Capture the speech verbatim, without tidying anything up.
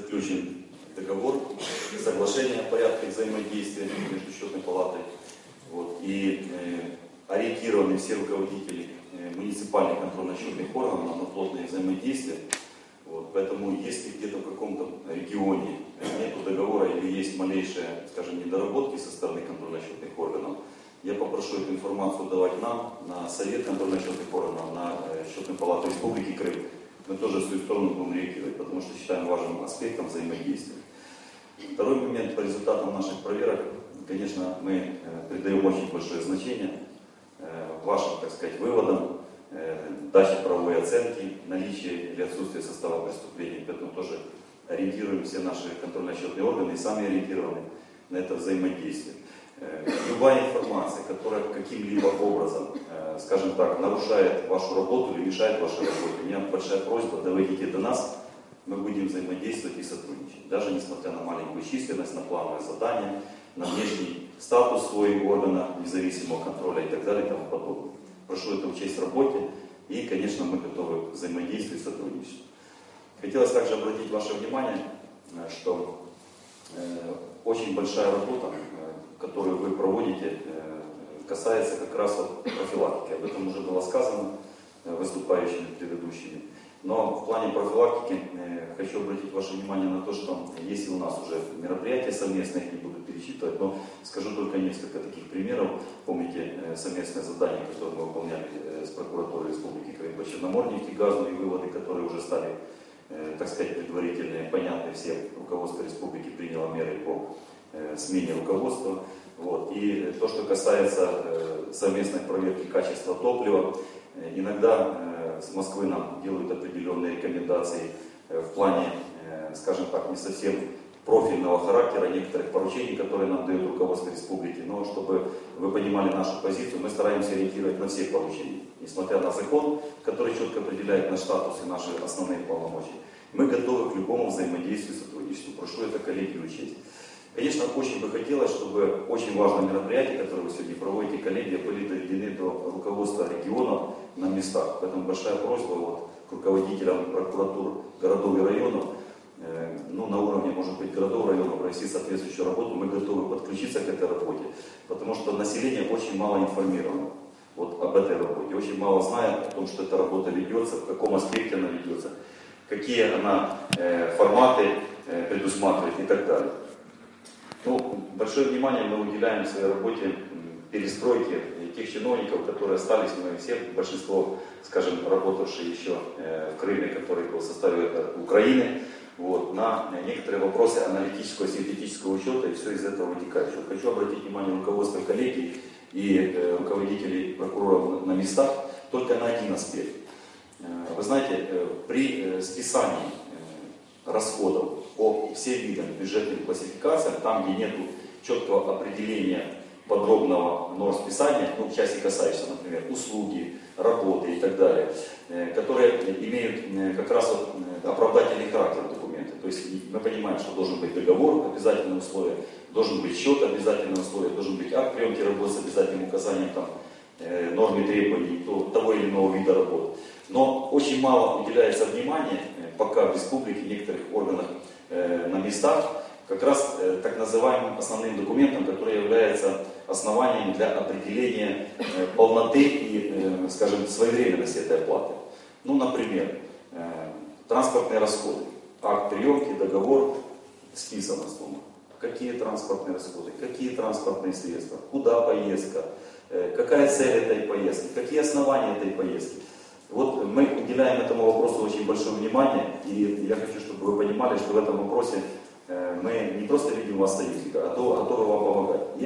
заключен договор, соглашение о порядке взаимодействия между счетной палатой. Вот, и э, ориентированы все руководители э, муниципальных контрольно-счетных органов на плотное взаимодействие. Вот, поэтому если где-то в каком-то регионе нет договора или есть малейшие, скажем, недоработки со стороны контрольно-счетных органов, я попрошу эту информацию давать нам, на Совет контрольно-счетных органов, на э, Счетную палату Республики Крым. Мы тоже в свою сторону будем реагировать, потому что считаем важным аспектом взаимодействия. Второй момент, по результатам наших проверок, конечно, мы э, придаем очень большое значение э, вашим, так сказать, выводам, э, даче правовой оценки, наличие или отсутствие состава преступления. Поэтому тоже ориентируем все наши контрольно-счетные органы и сами ориентированы на это взаимодействие. Э, любая информация, которая каким-либо образом, э, скажем так, нарушает вашу работу или мешает вашей работе, у меня большая просьба, доводите до нас. Мы будем взаимодействовать и сотрудничать. Даже несмотря на маленькую численность, на плановое задание, на внешний статус своего органа, независимого контроля и так далее и тому подобное. Прошу это учесть в работе и, конечно, мы готовы к взаимодействию и сотрудничеству. Хотелось также обратить ваше внимание, что э, очень большая работа, э, которую вы проводите, э, касается как раз вот профилактики. Об этом уже было сказано э, выступающими предыдущими. Но в плане профилактики э, хочу обратить ваше внимание на то, что есть у нас уже мероприятия совместные, их не буду перечитывать, но скажу только несколько таких примеров. Помните э, совместное задание, которое мы выполняли э, с прокуратурой Республики Крым по Черноморнефтегазу, и выводы, которые уже стали, э, так сказать, предварительные, понятны всем. Руководство Республики приняло меры по э, смене руководства. Вот. И то, что касается э, совместной проверки качества топлива, э, иногда э, с Москвы нам делают определенные рекомендации в плане, скажем так, не совсем профильного характера некоторых поручений, которые нам дает руководство республики. Но чтобы вы понимали нашу позицию, мы стараемся ориентировать на все поручения. Несмотря на закон, который четко определяет наш статус и наши основные полномочия, мы готовы к любому взаимодействию и сотрудничеству. Прошу это, коллеги, учесть. Конечно, очень бы хотелось, чтобы очень важные мероприятия, которые вы сегодня проводите, коллеги, были доведены до руководства регионов на местах. Поэтому большая просьба вот, к руководителям прокуратур городов и районов, э, ну, на уровне, может быть, городов и районов провести соответствующую работу. Мы готовы подключиться к этой работе, потому что население очень мало информировано вот, об этой работе, очень мало знает о том, что эта работа ведется, в каком аспекте она ведется, какие она э, форматы э, предусматривает и так далее. Ну, большое внимание мы уделяем своей работе перестройке тех чиновников, которые остались, мы все, большинство, скажем, работавшие еще в Крыме, который был в составе Украины, вот, на некоторые вопросы аналитического и синтетического учета, и все из этого вытекает. Хочу обратить внимание руководства коллегий и э, руководителей прокуроров на местах только на один аспект. Вы знаете, э, при э, списании э, расходов по всем видам бюджетных классификаций, там, где нет четкого определения подробного норм списания, ну, в части касающейся, например, услуги, работы и так далее, которые имеют как раз вот оправдательный характер документа. То есть мы понимаем, что должен быть договор, обязательное условие, должен быть счет, обязательное условие, должен быть акт приемки работы с обязательным указанием там, норм и требований того или иного вида работ. Но очень мало уделяется внимания пока в республике, в некоторых органах на местах, как раз э, так называемым основным документом, который является основанием для определения э, полноты и, э, скажем, своевременности этой оплаты. Ну, например, э, транспортные расходы, акт приемки, договор, списана сумма. Какие транспортные расходы, какие транспортные средства, куда поездка, э, какая цель этой поездки, какие основания этой поездки. Вот мы уделяем этому вопросу очень большое внимание, и я хочу, чтобы вы понимали, что в этом вопросе мы не просто видим вас союзника, а то готовы вам помогать. И